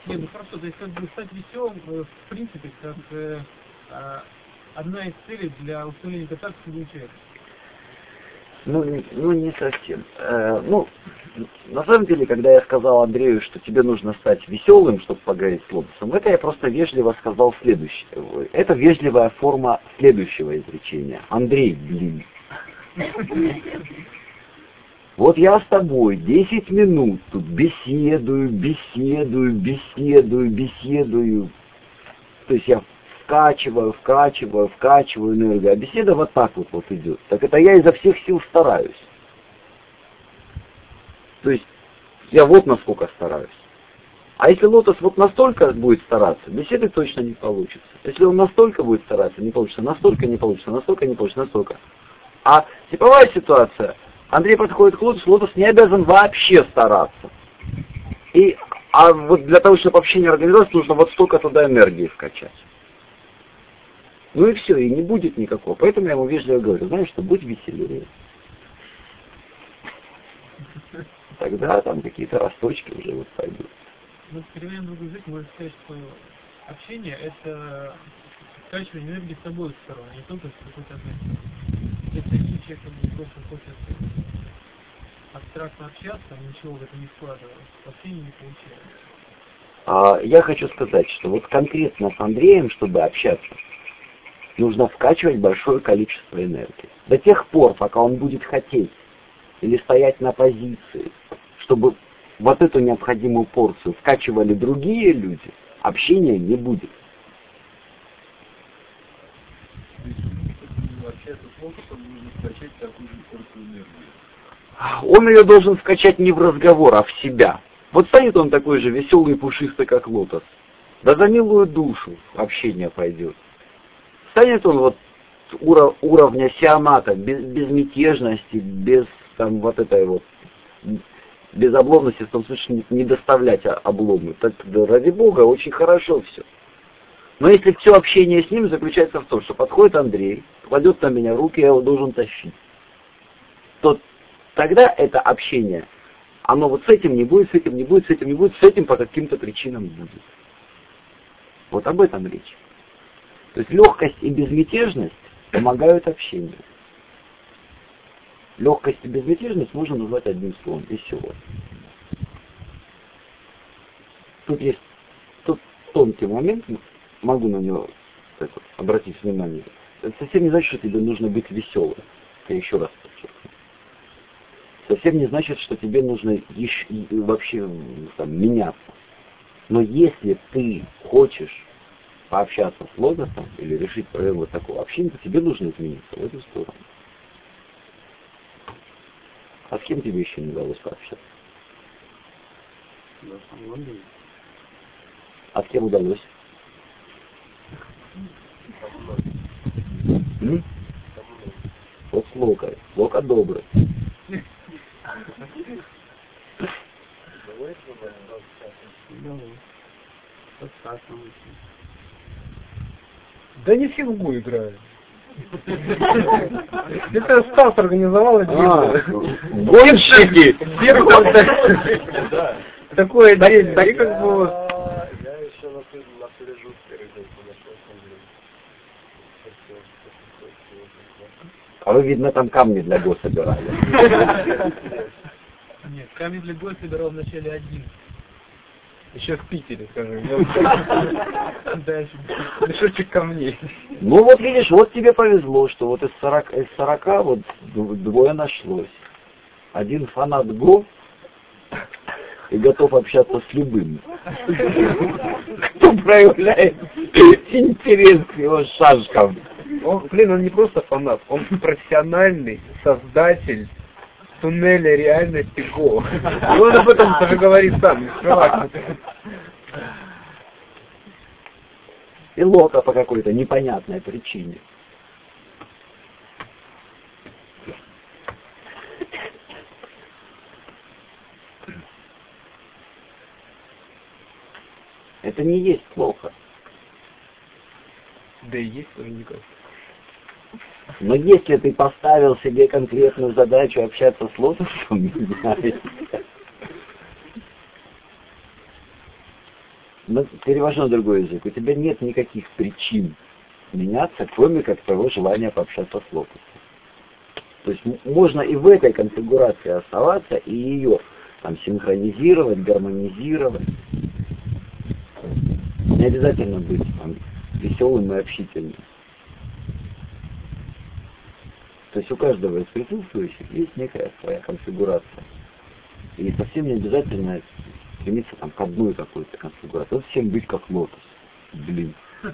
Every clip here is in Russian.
Не, ну хорошо, то есть как бы стать веселым, в принципе, как одна из целей для установления контакта с другим человеком. Ну, не совсем. На самом деле, когда я сказал Андрею, что тебе нужно стать веселым, чтобы поговорить с Лотосом, это я просто вежливо сказал следующее. Это вежливая форма следующего изречения. Андрей, блин. Вот я с тобой 10 минут тут беседую. То есть я вкачиваю энергию, а беседа вот так вот идет. Так это я изо всех сил стараюсь. То есть я вот насколько стараюсь. А если Лотос вот настолько будет стараться, беседы точно не получится. Если он настолько будет стараться, не получится, настолько не получится, настолько. А типовая ситуация, Андрей подходит к Лотосу, Лотос не обязан вообще стараться. А вот для того, чтобы общение организовать, нужно вот столько туда энергии вкачать. Ну и все, и не будет никакого. Поэтому я ему вежливо говорю, знаешь что, будь веселее. Тогда там какие-то росточки уже вот пойдут. Ну, переведем другой язык, можно сказать, что общение — это скачивание энергии с обоих сторон, не только с какой-то одной стороны. Если один человек просто хочет абстрактно общаться, ничего в это не вкладывая, общение не получается. Я хочу сказать, что вот конкретно с Андреем, чтобы общаться, нужно вкачивать большое количество энергии. До тех пор, пока он будет хотеть или стоять на позиции, чтобы вот эту необходимую порцию вкачивали другие люди, общения не будет. Он ее должен вкачать не в разговор, а в себя. Вот станет он такой же веселый и пушистый, как Лотос. Да за милую душу общение пойдет. Станет он вот уровня сиамата, без безмятежности, без там вот этой вот безобломности, в том смысле не доставлять обломы. Так, да, ради Бога, очень хорошо все. Но если все общение с ним заключается в том, что подходит Андрей, кладет на меня руки, я его должен тащить, то тогда это общение, оно вот с этим не будет, с этим не будет, с этим не будет, с этим по каким-то причинам будет. Вот об этом речь. То есть легкость и безмятежность помогают общению. Легкость и безмятежность можно назвать одним словом — весело. Тут есть тонкий момент, могу на него обратить внимание. Это совсем не значит, что тебе нужно быть веселым. Я еще раз подчеркну. Совсем не значит, что тебе нужно вообще там, меняться. Но если ты хочешь пообщаться с Лотосом или решить проблему вот такого общения, то тебе нужно измениться в эту сторону. А с кем тебе еще не удалось пообщаться? А с кем удалось? Вот с Локой. Лока добрый. Да не фигу играю. Это Стас организовал один. Гонщики! Такое день, да и как бы вот. Я еще на пляжу А вы, видно, там камни для Го собирали. Нет, камень для Го собирал вначале один. Еще в Питере, скажем. Дальше. Мешочек камней. Ну вот видишь, вот тебе повезло, что вот из 40 вот двое нашлось. Один фанат Го и готов общаться с любым. Кто проявляет интерес к его шашкам. Он не просто фанат, он профессиональный создатель туннеля реальности Го. Он об этом тоже говорит сам, не скрывает. И Лока по какой-то непонятной причине. Это не есть плохо. Да и есть тоже никак. Но если ты поставил себе конкретную задачу общаться с Лотосом, перевожу на другой язык. У тебя нет никаких причин меняться, кроме как твоего желания пообщаться с лотосом. То есть можно и в этой конфигурации оставаться, и ее там синхронизировать, гармонизировать. Не обязательно быть там веселым и общительным. То есть у каждого из присутствующих есть некая своя конфигурация. И совсем не обязательно стремиться там к одной какой-то конфигурации. Вот всем быть как лотос. Блин.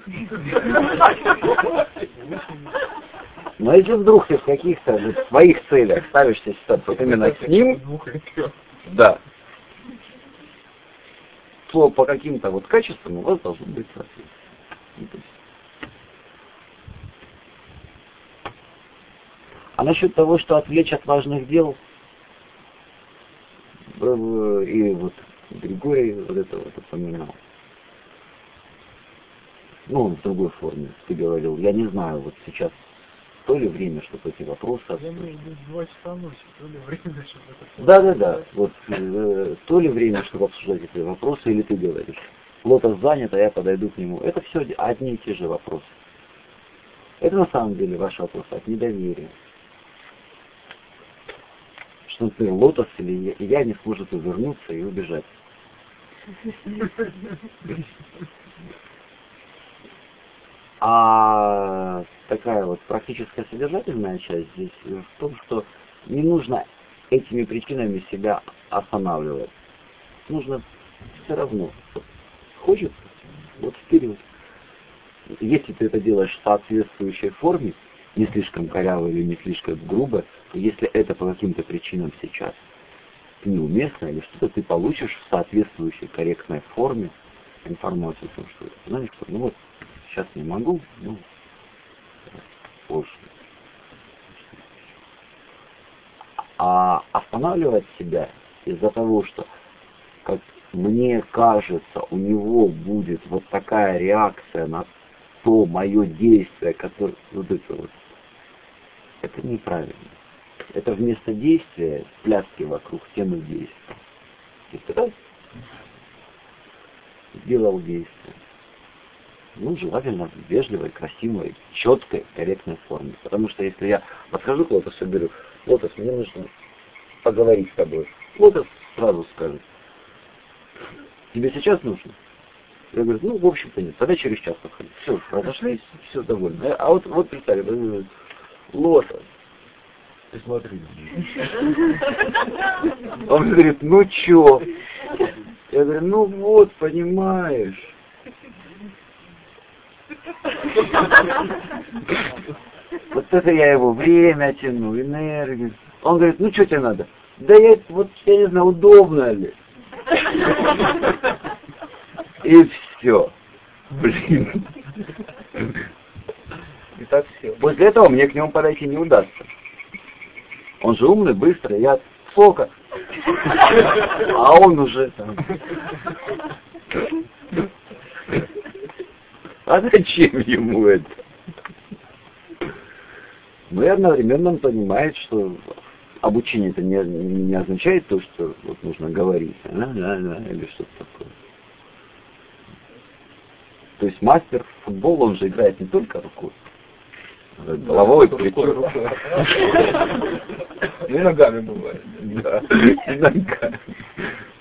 Но если вдруг ты в каких-то вот своих целях ставишься вот именно с ним, да, то по каким-то вот качествам у вас должно быть соответствие. А насчет того, что отвлечь от важных дел, и вот Григорий вот это вот упоминал. Ну, он в другой форме, ты говорил. Я не знаю, вот сейчас то ли время, чтобы эти вопросы... Я имею в виду 2 часа ночи, то ли время, чтобы это... Да. Вот то ли время, чтобы обсуждать эти вопросы, или ты говоришь. Лотос занят, а я подойду к нему. Это все одни и те же вопросы. Это на самом деле ваш вопрос от недоверия. Что, например, Лотос или я не сможет увернуться и убежать. А такая вот практическая содержательная часть здесь в том, что не нужно этими причинами себя останавливать. Нужно все равно. Хочется, вот вперед. Если ты это делаешь в соответствующей форме, не слишком коряво или не слишком грубо, то если это по каким-то причинам сейчас неуместно или что-то, ты получишь в соответствующей корректной форме информацию о том, что знаешь что, ну вот сейчас не могу, ну позже. А останавливать себя из-за того, что, как мне кажется, у него будет вот такая реакция на то мое действие, которое вот это вот, это неправильно. Это вместо действия пляски вокруг темы действия. То есть раз сделал действие. Ну, желательно в вежливой, красивой, четкой, корректной форме. Потому что если я подхожу к Лотосу и говорю: Лотос, мне нужно поговорить с тобой. Лотос сразу скажет: тебе сейчас нужно? Я говорю: ну, в общем-то нет, тогда через час подходи. Все, разошлись, все, довольны. А вот представь, Лотос, ты смотри. Он говорит: ну чё? Я говорю: ну вот, понимаешь. Вот это я его время тяну, энергию. Он говорит: ну что тебе надо? Да я не знаю, удобно ли. И все. Блин. И так все. После этого мне к нему подойти не удастся. Он же умный, быстрый, я сколько. А он уже там. А зачем ему это? Ну и одновременно он понимает, что обучение это не означает то, что вот нужно говорить, или что-то такое. То есть мастер в футбол, он же играет не только рукой, головой, плечом. Ну и ногами бывает. Да, и ногами.